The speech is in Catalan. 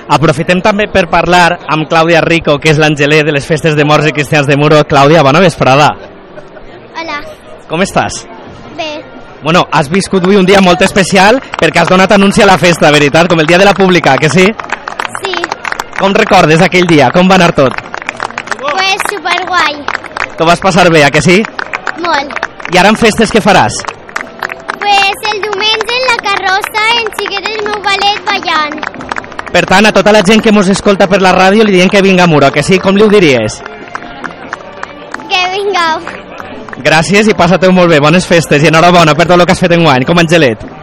Aprofitem també per parlar amb Clàudia Rico, que és l'angeler de les festes de morts i cristians de Muro. Clàudia, bona vesprada. Hola. Com estàs? Bé. Bueno, has viscut avui un dia molt especial perquè has donat anunci a la festa, veritat? Com el dia de la pública, que sí? Sí. Com recordes aquell dia? Com va anar tot? Pues superguai. T'ho vas passar bé, que sí? Molt. I ara en festes què faràs? Pues el diumenge en la carrossa engegueré el meu ballet ballant. Per tant, a tota la gent que mos escolta per la ràdio li diem que vinga a Muro, que sí? Com li ho diries? Que vingueu. Gràcies i passa-te-ho molt bé, bones festes i enhorabona per tot el que has fet enguany, com a angelet.